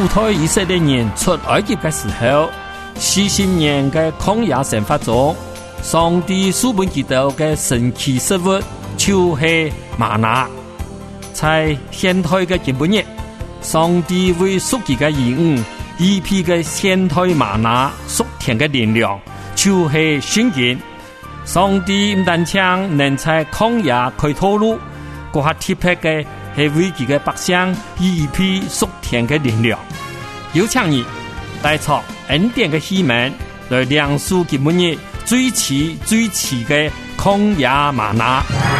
主推以色列人出埃及的时候，40年的曠野生活中，上帝赐本基督的神奇食物就是玛拿。在现代的今日，上帝为属己的义务一批的现代玛拿属天的力量，就是圣经。上帝唔但将能在曠野開道路，嗰下特別嘅係為佢嘅百姓一批屬天嘅力量。有請你帶出恩典嘅希望，來亮出佢每日最遲嘅曠野嗎哪。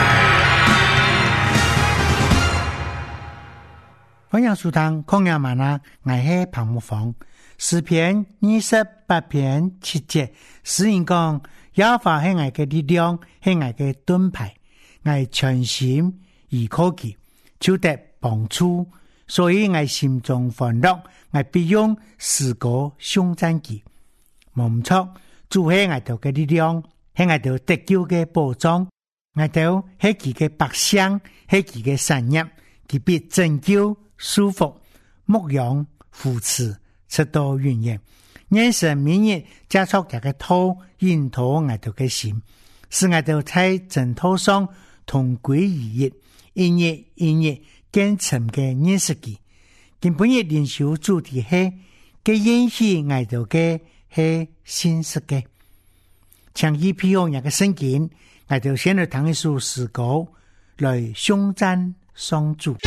歡迎收聽曠野嗎哪，我係彭木芳。詩篇28篇7節，詩人講耶和華係我嘅力量，係我嘅盾牌，我全心倚靠佢，就得幫助，所以我心中歡樂，我必用詩歌頌讚佢。冇錯，主係我哋嘅力量，係我哋得救嘅保障，我哋係佢嘅百姓，係佢嘅產業，佢必拯救、舒服、牧養、扶持，直到永遠。願神明日加速這個土，引導我哋嘅心，使我哋在正途上同歸於一，一日更深嘅認識佢。今本日靈修主題係嘅引起我哋嘅係信實嘅。請以譬如一個聖經，我哋先來聽一首詩歌來頌讚上主。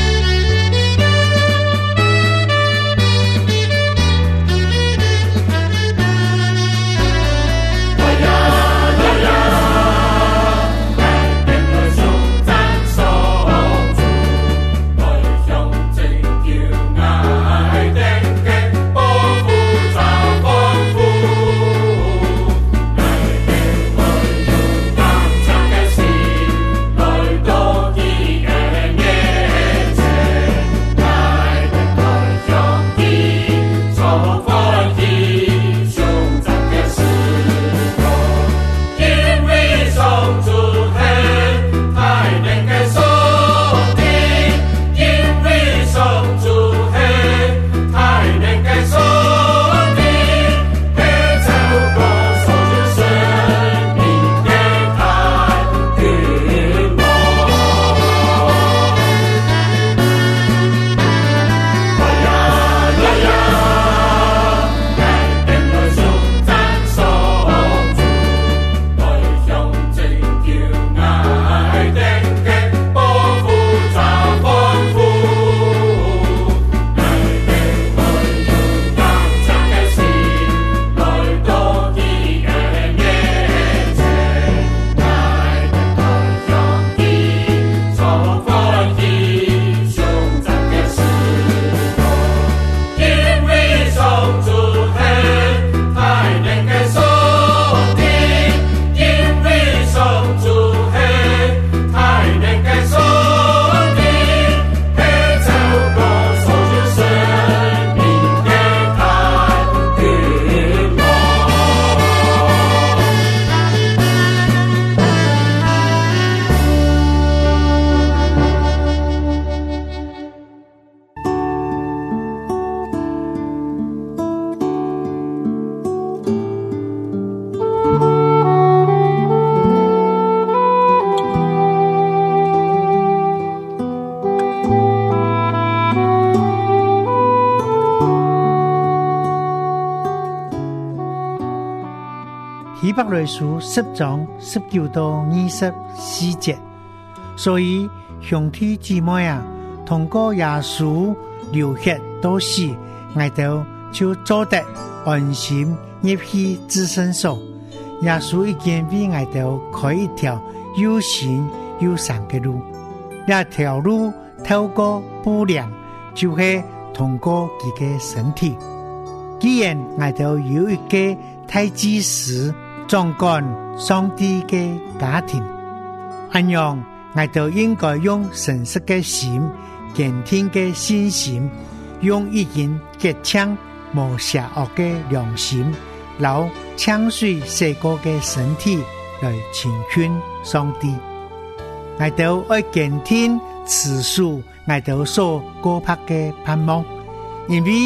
希伯來書10章19到24節，所以兄弟姊妹啊，通過耶穌流血到死，我哋就做得安心入去至聖所。耶穌已經為我哋開一條又新又長嘅路，這條路透過步量，就是通過佢嘅身體。既然我哋有一個大祭司掌管上帝嘅家庭，咁樣我哋應該用誠實嘅心、堅定嘅信心，用已經潔淨無邪惡嘅良心，留清水洗過嘅身體來親近上帝。我哋要堅定持守我哋所過拍嘅盼望，因為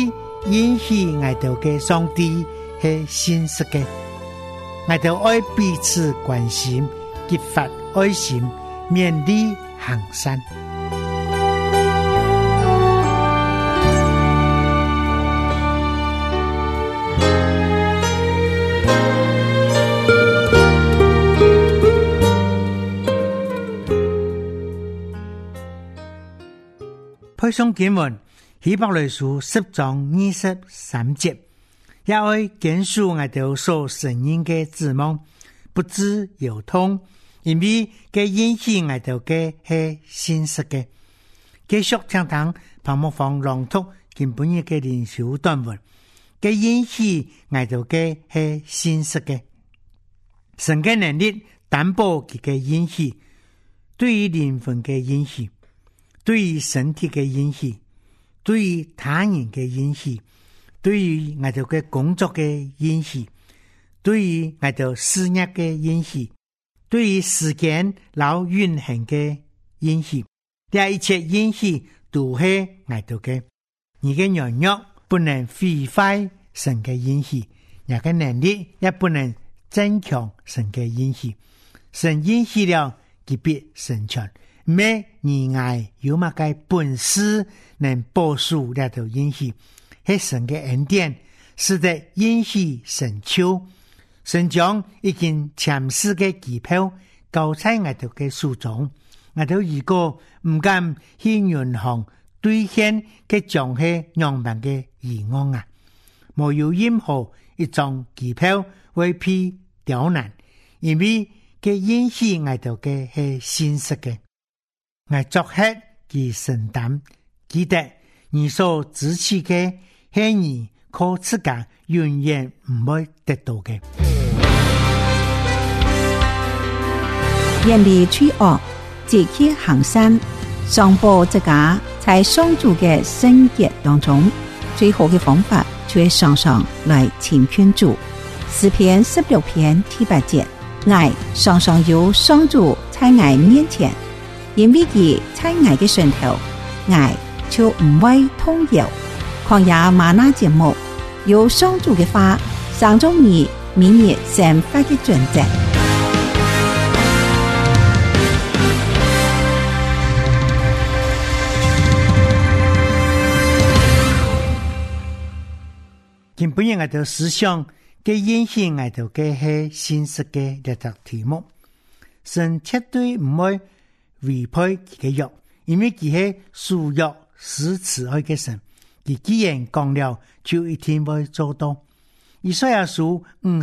允许我哋嘅上帝係信實嘅，我哋愛彼此關心，激發愛心，勉勵行善。配送經文希伯來書10章23節，也愛堅守我哋所承認嘅指望，不致有痛，因為佢應許我哋嘅係信實嘅。繼續聽聽彭木芳朗讀今本日嘅靈修短文，佢應許我哋嘅係信實嘅。神嘅能力擔保佢嘅應許，對於靈魂嘅應許，對於身體嘅應許，對於他人嘅應許，對於我哋嘅工作嘅應許，對於我哋事業嘅應許，對於時間老運行嘅應許，這一切應許都係我哋嘅。你嘅軟弱不能毀壞神嘅應許，你嘅能力也不能增強神嘅應許。神應許了，佢必成全。咩你愛有乜嘅本事能保守呢條應許，係神嘅恩典，使得應許成就。神將已經簽署嘅機票交在我哋嘅手中，我哋如果唔敢去銀行兌現嘅將係樣板嘅議案啊，冇有任何一張機票會被刁難，因為嘅應許我哋嘅係信實嘅。我作客其承擔，記得你所支持嘅係你靠自家永遠唔會得到嘅。 遠離罪惡，積極行善，上報自家在上主嘅聖潔當中，最好嘅方法就係常常來親近主。詩篇16篇第8節，愛常常有上主在愛面前。因為佢在愛嘅上頭，愛就唔會動搖。曠野嗎哪節目有上主嘅話，上中你明日生活嘅準則。 今本日我哋思想嘅應許我哋嘅係信實嘅一個題目，神絕對唔會違背佢嘅約，因為佢係守約施慈愛嘅神，佢既然講了，就一定會做到。以賽亞書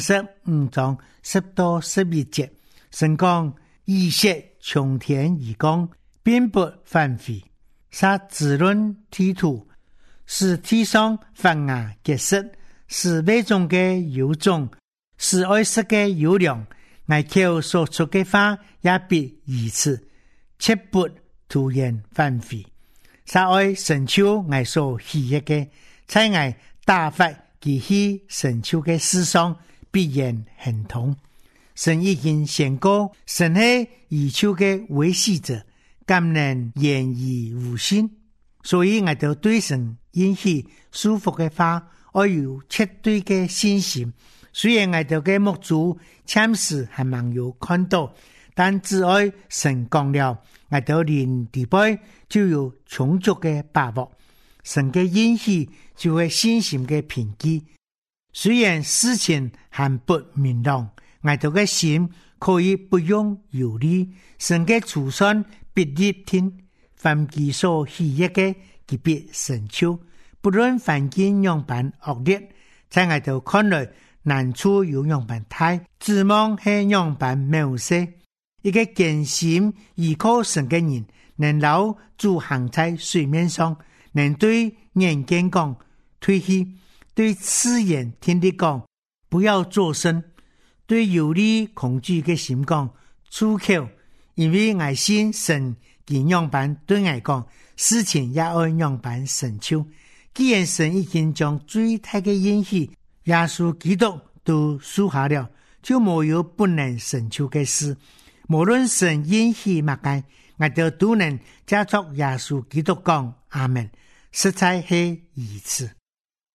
55章10到11節，神講：以色從天而降，並不反悔，殺滋潤地土，使地上發芽結實，使未種嘅有種，使愛惜嘅有糧。我口所出嘅話也必如此。切不突然反悔，殺愛神丘我所喜悅嘅，在我打發其去神丘嘅事上必然亨通。神已經宣告，神係以丘嘅維繫者，甘能言而無信，所以我就對神應許舒服嘅話，我有絕對嘅信心。雖然我哋嘅目珠暫時還沒有看到，但只愛神講了，我哋連地背就有充足嘅把握。神嘅應許就係信心嘅憑據。雖然事情還不明朗，我哋嘅心可以不用憂慮。神嘅籌算必立聽，凡其所喜悅嘅，佢必成就。不論環境樣板惡劣，在我哋看來難處有樣板大，指望係樣板渺小。一個堅心依靠神嘅人，能留住行在水面上，能對眼睛講退去，對自然天地講不要作聲，對有理恐懼嘅心講出口，因為我信神見樣板對我講，事情也按樣板成就。既然神已經將最大嘅應許耶穌基督都賜下了，就沒有不能成就嘅事。無論神應許乜嘢，我哋都能藉著耶穌基督講阿們，實在係如此。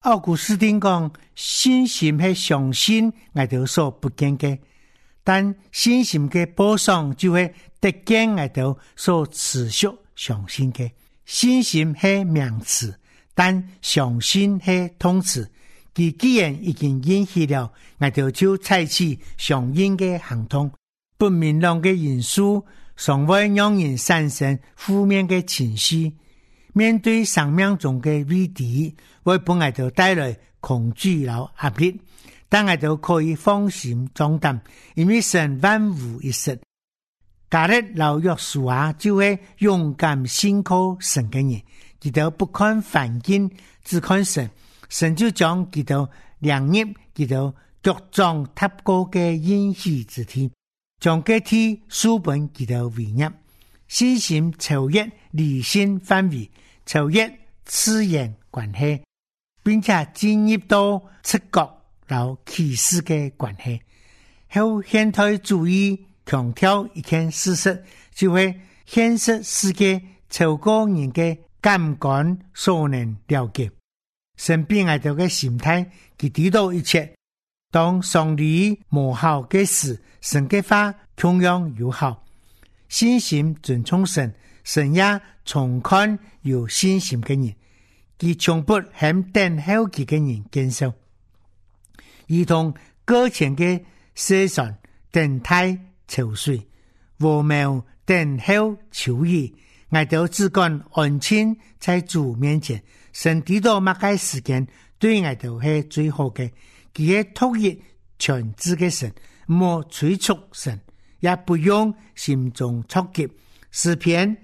奧古斯丁講，信心係相信我哋所不見嘅，但信心嘅補償就係得見我哋所持續相信嘅。信心係名詞，但相信係動詞。佢既然已經允許了，我哋就採取相應嘅行動。不明朗嘅因素常會讓人產生負面嘅情緒。面對生命中嘅危機，會幫我哋帶來恐懼和壓力，但我哋可以放心壯膽，因為神萬無一失。加勒和約書亞就係勇敢信靠神嘅人，佢哋不看環境，只看神，神就將佢哋領入佢哋腳掌踏過嘅應許之地，將這地書本佢哋為業。信心超越理性範圍，超越自然關係，並且進入到直覺和啟示嘅關係。後現代主義強調一件事實，就係現實世界超過人嘅感官所能了解。神俾我哋嘅心態，佢知道一切。當上帝無效嘅事，神嘅話同樣有效。信心尊重神，神也重看有信心嘅人，佢從不向等候佢嘅人減少。如同擱淺嘅河船等待潮水，禾苗等候秋雨，我哋只管安靜在主面前。神知道乜嘅時間對我哋係最好嘅，佢係托住全知嘅神，莫催促神，也不用心中焦急。詩篇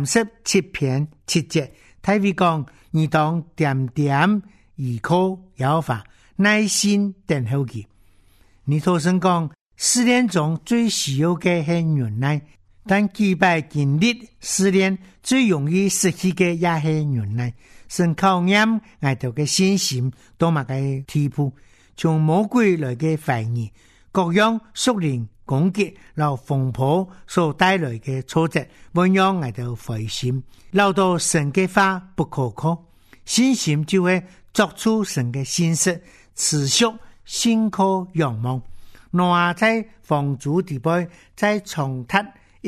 37篇7節，大衛講：你當點點依靠耶和華，耐心等候佢。尼托生講，試煉中最需要嘅係忍耐，但幾百經歷試煉最容易失去嘅也係忍耐。神考驗我哋嘅信心到乜嘅地步，從魔鬼來嘅懷疑，各樣屬靈攻擊和風波所帶來嘅挫折，會讓我哋灰心，留到神嘅話不可靠。信心就會作出神嘅信息，持續信靠仰望。挪亞在放逐地背，在長達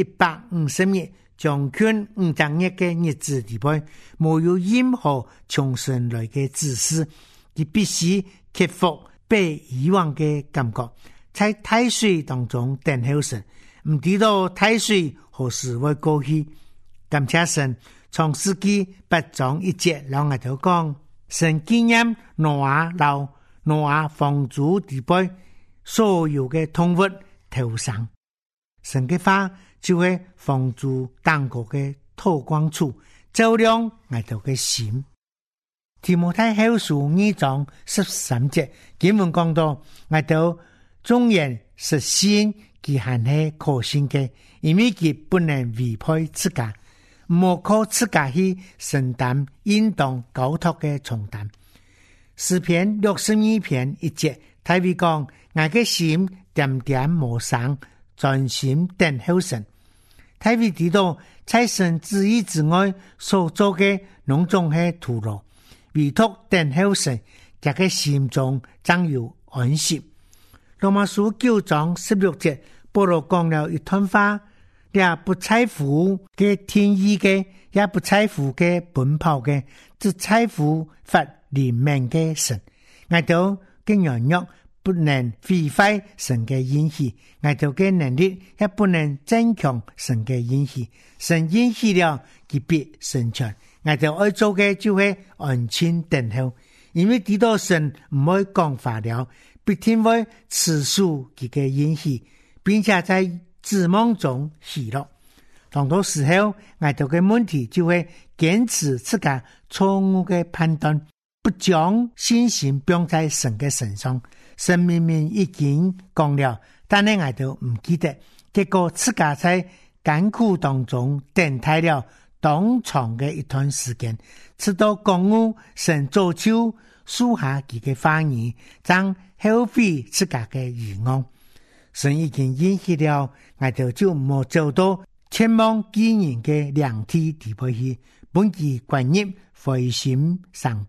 150日掌權500日嘅日子地背，沒有任何從神來嘅指示，佢必須克服被遺忘嘅感覺，在大水當中等候神，唔知道大水何時會過去。感謝神，創世紀8章1節讓我哋講，神紀念挪亞放逐地背所有嘅動物頭上，神嘅話就會放逐當國嘅透光處，照亮我哋嘅心。提摩太後書2章13節經文講到，我哋縱然實信佢還係可信嘅，因為佢不能違背自家，莫靠自家去承擔應當交託嘅重擔。詩篇62篇1節，大衛講：我嘅心點點磨傷，專心等候神。大衛知道，在神旨意之外所做嘅農種係徒勞，唯獨等候神，佢嘅心中將有安息。羅馬書9章16節，保羅講了一段話：也不在乎嘅天意嘅，也不在乎嘅奔跑嘅，只在乎發憐憫嘅神。我哋嘅軟弱不能毀壞神嘅應許，我哋嘅能力也不能增強神嘅應許。神應許了，佢必成全。我哋愛做嘅就係安靜等候，因為知道神唔會講話了，必定會持守佢嘅應許，並且在指望中喜樂。當到時候，我哋嘅問題就會堅持自己錯誤嘅判斷，不將信心放在神嘅身上。神明明已經講了，但係我哋唔記得，結果自己在艱苦當中等待了當長嘅一段時間，直到公務神做出屬下佢嘅話語，將後悔自己嘅預案。神已經應許了，我哋就冇做到前往基人嘅良地地步去，本其觀念灰心上報，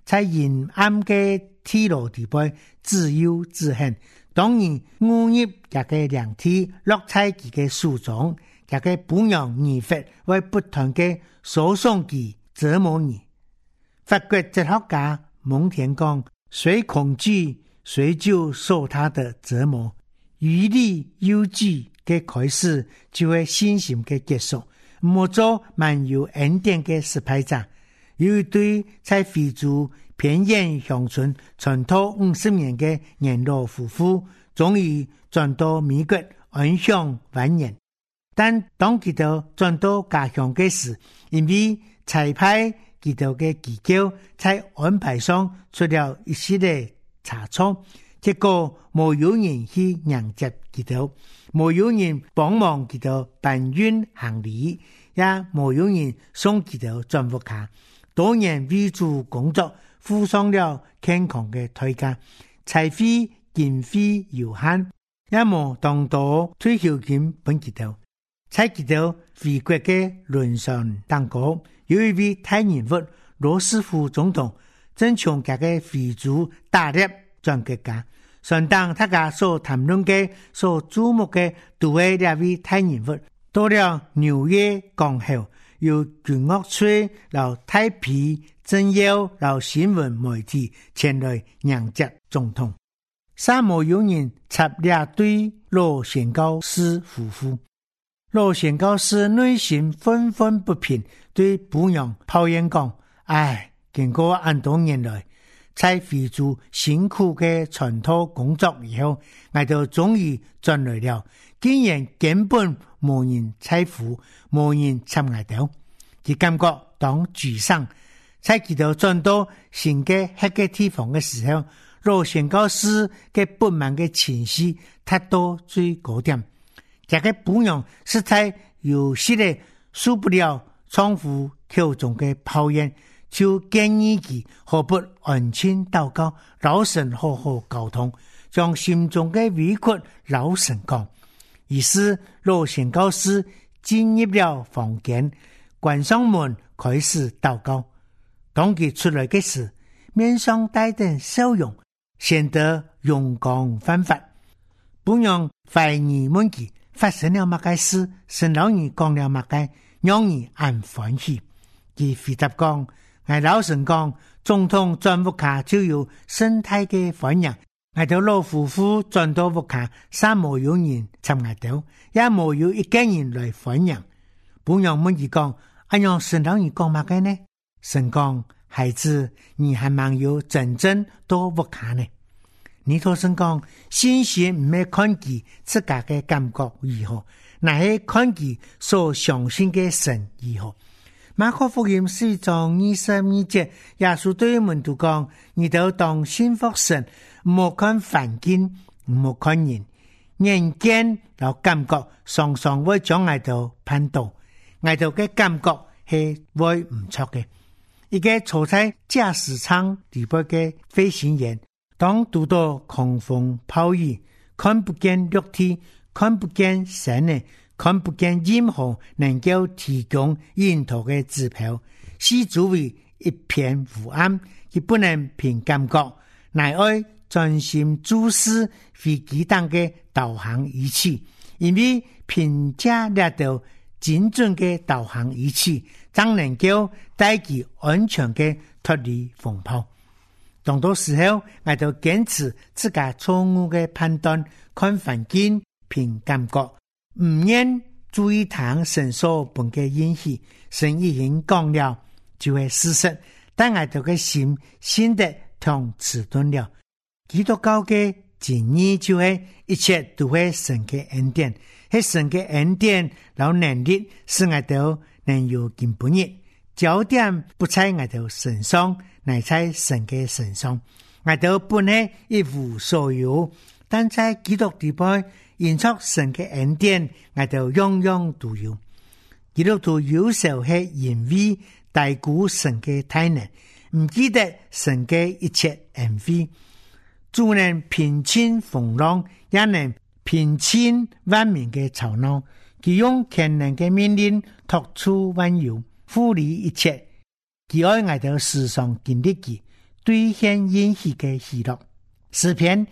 在阴暗嘅天路地背自由自行。當然誤入一個良體落在佢嘅手中，一個不讓而發為不斷嘅訴訟佢折磨你。法國哲學家蒙田講：誰恐懼，誰就受他的折磨。於理有據嘅開始，就會信心嘅結束。唔做滿有恩典嘅失敗者。有一對在非洲偏遠鄉村傳統50年嘅年老夫婦，終於轉到美國安享晚年。但當佢哋轉到家鄉嘅時，因為裁派佢哋嘅機構在安排上出了一系列差錯，結果冇有人去迎接佢哋，冇有人幫忙佢哋搬運行李，也冇有人送佢哋轉屋卡。多年為主工作，付上了健康嘅代價，財費經費有限，也冇當到退休金本佢哋。在佢哋回國嘅輪上當過，有一位大人物羅斯福總統，正從佢嘅非洲打獵轉國家，相當大家所談論嘅、所注目嘅，都係兩位大人物。到了紐約港後，由軍樂隊、由太皮、政要、由新聞媒體前來迎接總統。沙漠有人插兩對羅宣教師夫婦，羅宣教師內心憤憤不平，對僕人抱怨講：唉，經過很多年來，在非洲辛苦嘅傳統工作以後，我哋終於轉來了，竟然根本無人採付，無人參我哋，佢感覺當沮喪。在佢哋轉到新嘅黑嘅地方嘅時候，羅宣教師嘅不滿嘅情緒達到最高點。這個僕人實在有時咧受不了丈夫口中嘅抱怨，就建議佢何不安靜禱告，老神好好溝通，將心中嘅委屈老神講。於是羅宣教師進入了房間，關上門開始禱告。當佢出來嘅時，面上帶點笑容，顯得容光煥發。不用懷疑問佢發生了乜嘅事，神老兒講了乜嘅，讓你很歡喜。佢回答講：我老神講，總統轉屋卡就有生態嘅歡迎。我哋老夫婦轉到屋卡，三冇有人參我到，也冇有一個人來歡迎。不用問佢講，讓神老兒講乜嘅呢？神講：孩子，你還蠻有真正多屋卡呢？你同神講，信心唔係看佢自家嘅感覺如何，乃係看佢所相信嘅神如何。馬可福音4章22節，耶穌對門徒講：你都當信服神，唔好看環境，唔好看人，眼見有感覺，常常會將我哋絆倒，我哋嘅感覺係會唔錯嘅。一個坐在駕駛艙裏邊嘅飛行員，當遇到狂風暴雨，看不見陸地，看不見山呢，看不見任何能夠提供引途嘅指標，四周圍一片烏暗，佢不能憑感覺，乃愛專心注視飛機檔嘅導航儀器，因為評價得到精準嘅導航儀器，才能夠帶佢安全嘅脫離風暴。當到時候，我就堅持自家錯誤嘅判斷，看環境憑感覺，唔願注意聽神所本嘅應許，神已經講了就係事實，但我哋嘅心顯得同遲鈍了。基督教嘅真義就係一切都係神嘅恩典，係神嘅恩典有能力使我哋能有進步日，焦點不在我哋身上，乃在神嘅身上。我哋本係一無所有，但在基督裏邊因着神嘅恩典，我哋樣樣都有。基督徒有時候係因為低估神嘅大能，唔記得神嘅一切恩惠，主能平清風浪，也能平清萬民嘅吵鬧。佢用全能嘅命令托出萬有，護理一切。佢愛我哋時常經歷佢， 兑现应许的喜乐。诗篇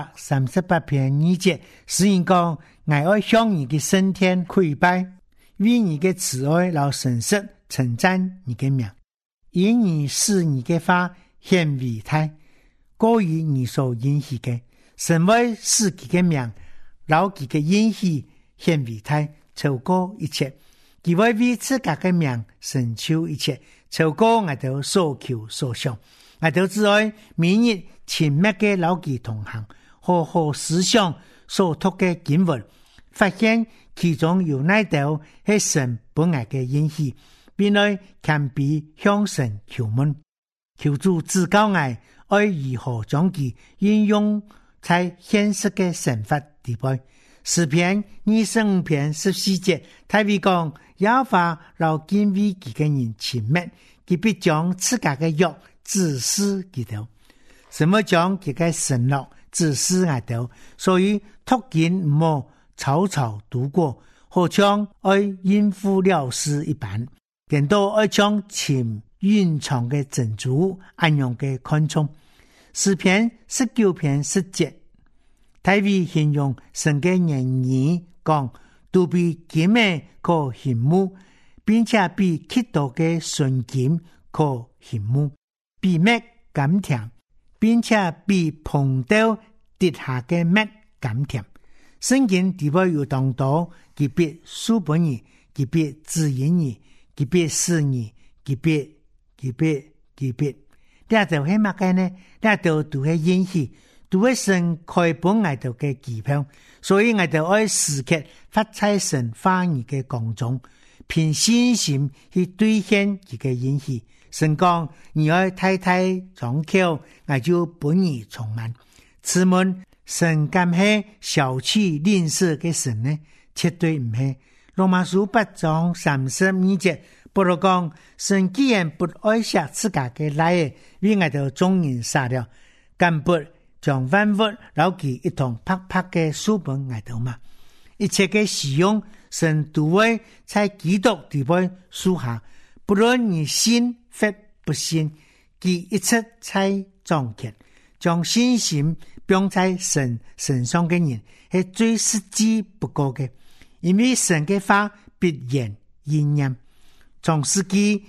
138篇2节，诗人讲：我爱向你的升天跪拜，为你的慈爱和诚实称赞你的名，因你使你的话显伟大，高于你所应许的。神为使他的名老他的应许显伟大，超过一切。他会为自家的名成就一切，超过我哋所求所想。我哋只愛每日親密嘅老佢同行，好好思想所讀嘅經文，發現其中有哪條係神本來嘅應許，並來謙卑向神求問，求主指教我愛如何將其應用在現實嘅生活地位。詩篇25篇14節，大衛講：耶和華老敬畏佢嘅人親密，佢必將自家嘅約指示佢哋。什麼將佢嘅承諾指示佢哋？所以讀經唔好草草讀過，好像愛應付了事一般，更多愛將潛蘊藏嘅珍珠安樣嘅看重。詩篇19篇10節，大衛形容神嘅言語講，都比金美可羨慕，並且比極多嘅純金可羨慕，比蜜甘甜，並且比蓬豆滴下嘅蜜甘甜。聖經地位有當多，佢比書本兒，佢比字引兒，佢比詩兒，佢比。呢就係乜嘅呢？呢就都係應許，都係神開本我哋嘅機票，所以我哋愛時刻發在神話語嘅講中，憑信心去兌現佢嘅應許。神講：你愛太太張口，我就本兒充滿。此門神敢係小氣吝嗇嘅神呢？絕對唔係。羅馬書8章32節，保羅講：神既然不愛惜自家嘅奶，為我哋眾人殺了，更不將萬物留其一同拍拍嘅書本我哋嘛？一切嘅使用，神都會在基督地位屬下，不論你信或不信，佢一切在掌權，將信心放在神身上嘅人係最實際不過嘅，因為神嘅話必然應驗。創世記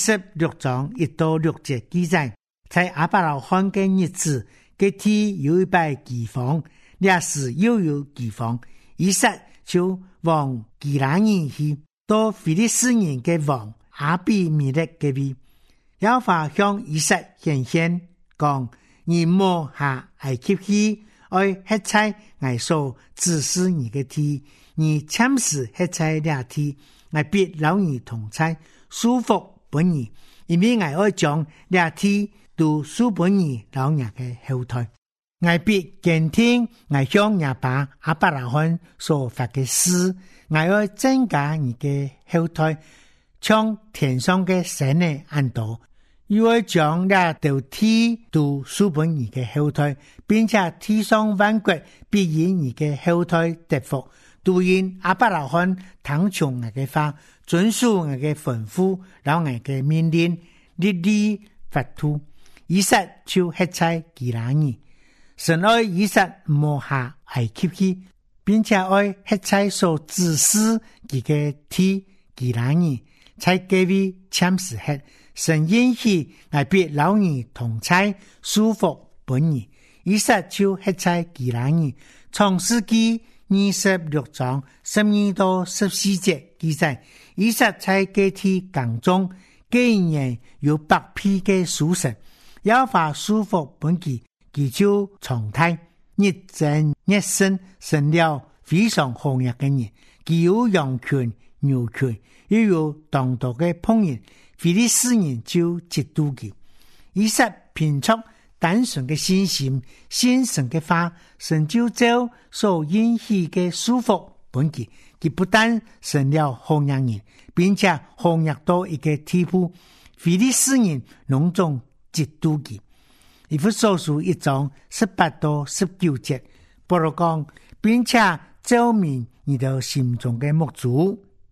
26章1到6節記載，在亞伯拉罕嘅日子，嘅天有一塊饑荒，那時又有饑荒，以撒就往基拿耳去，到非利士人嘅王亞比米勒嘅位，耶和華向以撒顯現，講：你莫下埃及去，愛吃菜我所指示你嘅地，你참時吃菜那地，我必留你同在，舒服本你，因為我愛將那地都書本兒老人嘅後代，我必堅聽我向亞爸亞伯拉罕所發嘅誓，我要增加你嘅後代，像天上嘅神嘅安多，又要將那道天都書本兒嘅後代，並且天上萬國必因你嘅後代得福，都因亞伯拉罕聽從我嘅話，遵守我嘅吩咐，老人嘅命令，律例法度。以撒就吃菜基拿耳，神愛以撒莫下埃及去，並且愛吃菜所指示佢嘅地基拿耳，才給予참時吃。神應許我必留你同在，舒服本兒。以撒就吃菜基拿耳。創世記26章12到14節記載，以撒在基地耕種，幾年有8匹嘅屬神。耶和華舒服本己，佢就常態，日增日生，成了非常紅日嘅人。佢有羊群、牛群，又有當道嘅烹人，非利士人就嫉妒佢。以撒憑着單純嘅信心，信神嘅話，神就照所應許嘅舒服本己，佢不但成了紅日人，並且紅日到一個地步，非利士人隆重嫉妒佢。以弗所書1章18到19節，保羅講，並且照明你的心中的目珠，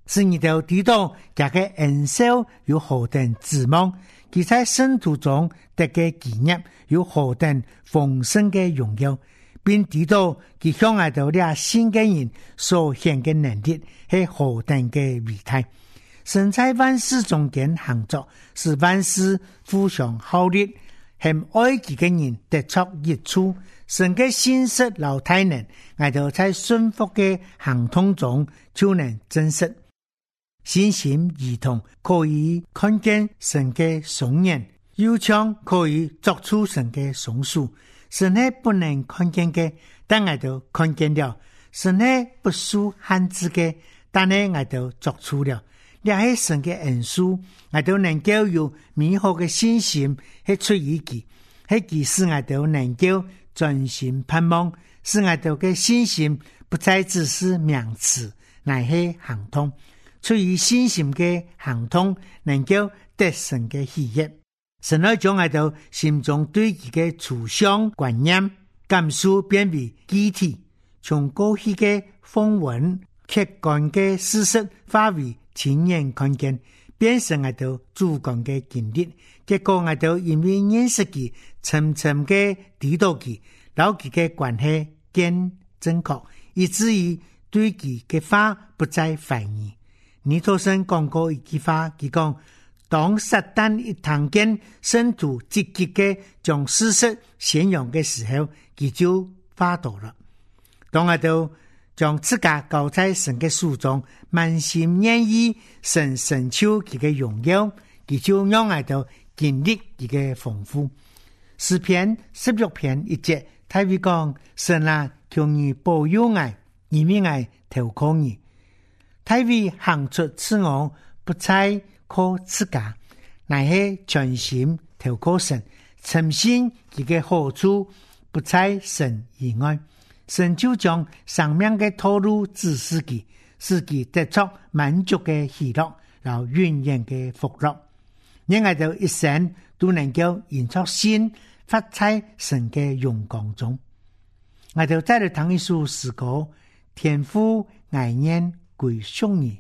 使你都知道这个恩寿有何等指望，其在圣徒中得嘅纪念有何等丰盛嘅荣耀，并知道其向我哋俩新嘅人所显嘅能力係何等嘅偉大。神在萬事中間行作，使萬事互相效力，向愛己嘅人得出益處。神嘅信實老大能，我哋在順服嘅行通中就能證實。信心兒童可以看見神嘅雙眼，又像可以作出神嘅雙手。神係不能看見嘅，但我哋看見了；神係不受限制嘅，但係我哋作出了。這係神嘅恩賜，我哋能夠有美好嘅信心去出於佢，係佢使我哋能夠專心盼望，使我哋嘅信心不再只是名詞，乃係行動。出於信心嘅行動，能夠得神嘅喜悅。神愛將我哋心中對佢嘅思想觀念感受變為具體，從過去嘅風雲客觀嘅事實化為親眼看見，變成我哋主觀嘅經歷。結果我哋因為認識佢，深深嘅知道佢，然後佢嘅關係更正確，以至於對佢嘅話不再懷疑。尼托生講過一句話，佢講：當撒旦一聽見聖徒積極嘅將事實宣揚嘅時候，佢就發抖了。當我哋將自家交在神嘅手中，滿心願意神成就佢嘅榮耀，佢就讓我哋經歷佢嘅豐富。詩篇16篇1節，他會講：神啊，求你保佑我，因為我投靠你。他會行出自我，不再靠自家，乃係全心投靠神，深信佢嘅好處不在神以外。神就將生命嘅道路指示佢，使佢得出滿足嘅喜樂，然後永遠嘅福樂。讓我哋一生都能夠延續心，發在神嘅榮光中。我哋再嚟聽一首詩歌：天父愛念歸屬你。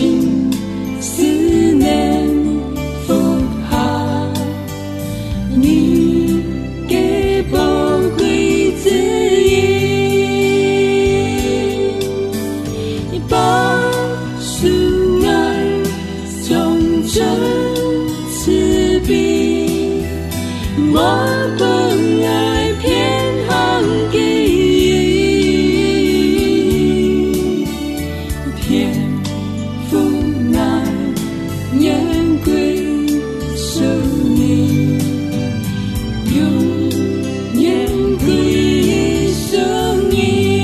心思念福下，你给宝贵指引，把属爱忠贞慈悲，我本爱偏行给天父爱眼归属你，永远归属你，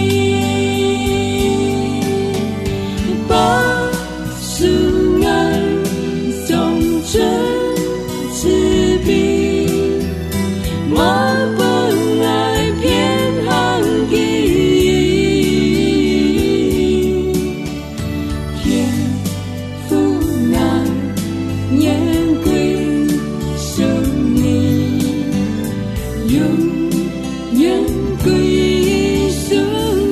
把属爱忠贞慈悲，我本爱偏行给天父爱眼归属你，永远归属你。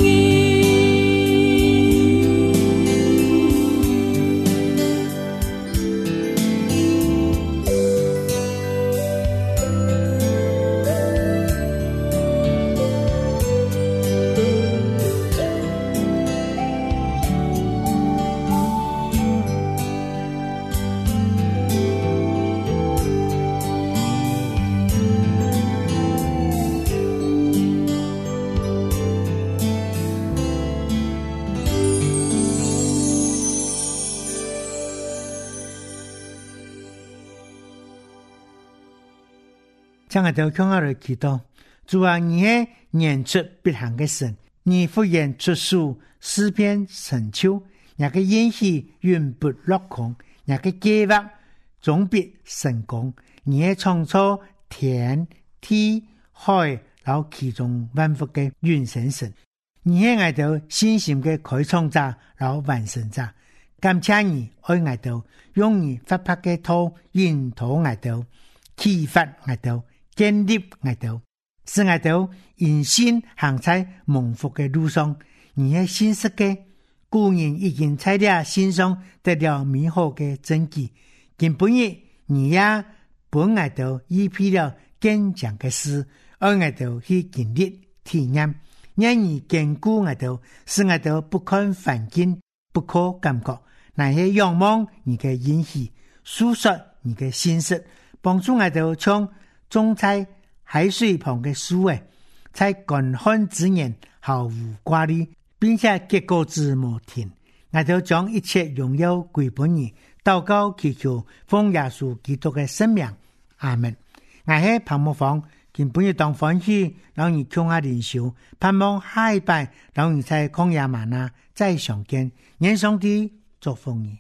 将我哋向我哋祈禱，主啊，你係言出必行嘅神，你忽然出書詩篇成就，也嘅演戲永不落空，也嘅計劃總必成功。你係創造天地海，然後其中萬物嘅原生神，你係我哋信心嘅開創者，然後完成者。感謝你愛我哋，用你發拍嘅土引導我哋，啟發我哋，建立我哋，使我哋因信行在蒙福嘅路上。你係信實嘅，故人已經在了心上得了美好嘅證據。今本日你也本我哋預備了堅強嘅事，愛我哋去經歷體驗，讓你堅固我哋，使我哋不看環境，不可感覺，乃係仰望你嘅應許，述說你嘅信實，幫助我哋從種在海水旁嘅樹在乾旱之年毫無掛慮，並且結果子無停。我哋將一切榮耀歸本你，禱告祈求奉耶穌基督嘅聖名，阿門。我係彭木芳，今本日當歡喜，讓你共下靈修，盼望下一拜，讓你在曠野嗎哪再相見。願上帝祝福你。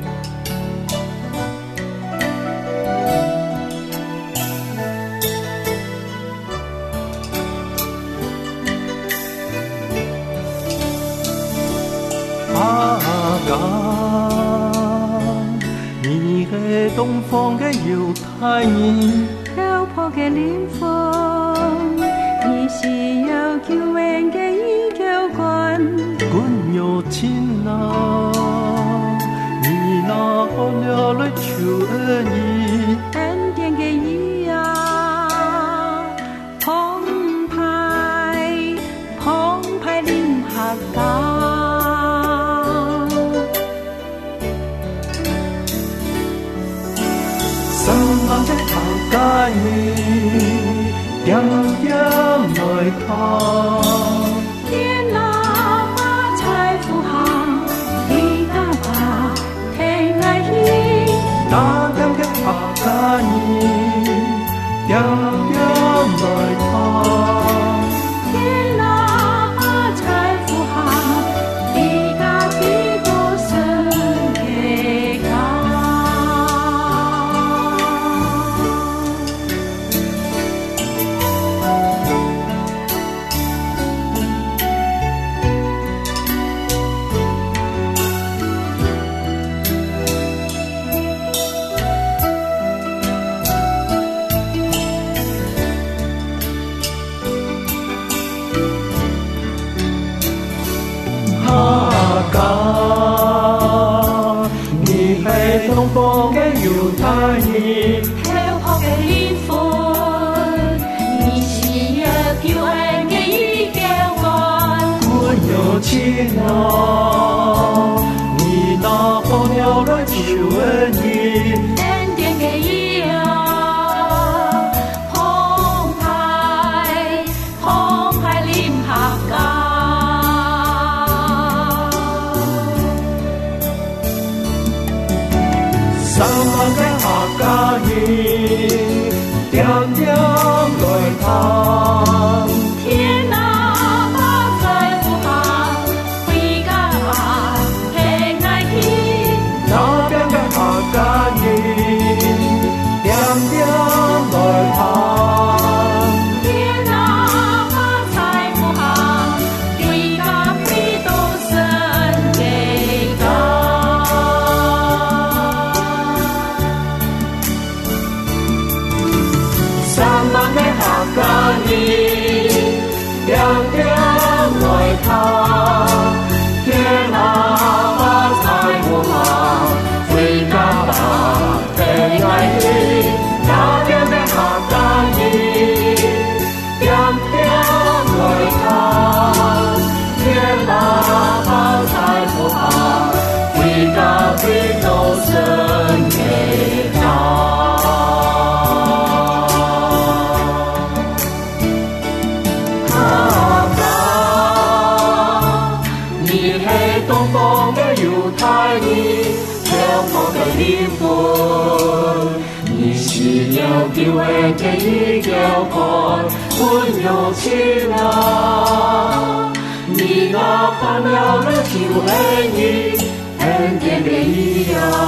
阿哥，你係東方嘅猶太人， 漂泊嘅靈魂，你是有救恩嘅依靠冠， 君有情啊，你那可了來求恩義， 恩典嘅義啊，澎湃臨下港。 帶你點點來看， 天哪把財富行，地大把天愛意， 那點嘅拍架你點點來看， 天哪把財富行，地大地多神嘅家。 東方嘅猶太人， 漂泊嘅靈魂，你是要救恩嘅依舊愛。 歡有親啊，你那破了來求恩義， 恩典嘅依啊，澎湃臨合家。 三萬嘅客家人，點點來談。 天啊，把在呼喊，回家平安天。 那邊嘅客家人，點點來談。 天啊，把在呼喊，回家回到神嘅家。 三萬嘅客家人，點點來談。天啊，把在呼喊，回家吧，平安天。那邊嘅客家人，點點來談。天啊，把在呼喊，回家回到神嘅家。東方嘅猶太人，漂泊嘅靈魂，你是要救恩嘅依舊愛，歡有親啊，你那盼了了救恩義，恩典嘅依啊。